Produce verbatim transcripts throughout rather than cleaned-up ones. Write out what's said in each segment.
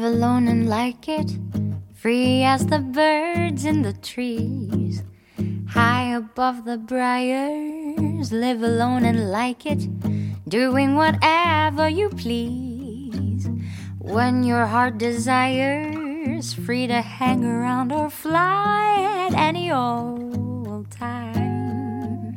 alone and like it, free as the birds in the trees. High above the briars, live alone and like it, doing whatever you please. When your heart desires, free to hang around or fly at any old time.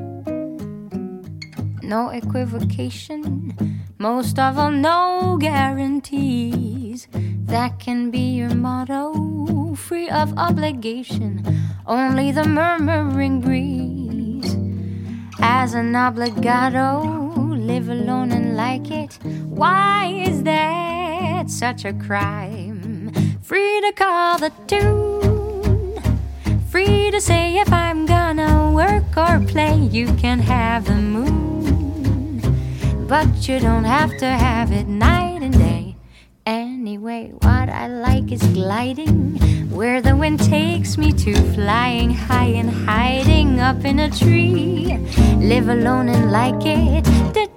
No equivocation, most of all no guarantees. That can be your motto, free of obligation, only the murmuring breeze. As an obligado, live alone and like it. Why is that such a crime? Free to call the tune, free to say if I'm gonna work or play. You can have the moon, but you don't have to have it night and day. Anyway, what I like is gliding, where the wind takes me to, flying high and hiding up in a tree. Live alone and like it.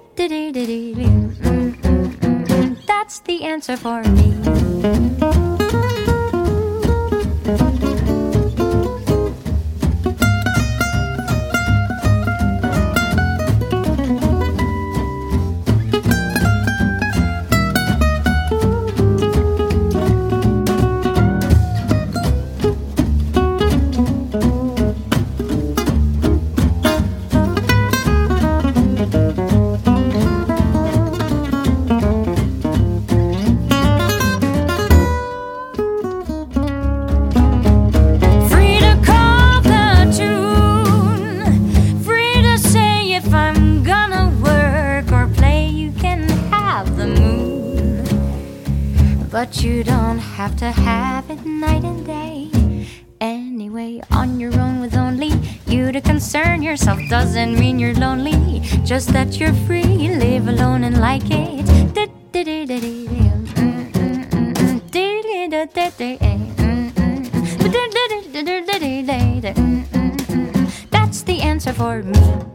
That's the answer for me. But you don't have to have it night and day. Anyway, on your own with only you to concern yourself doesn't mean you're lonely, just that you're free. Live alone and like it. That's the answer for me.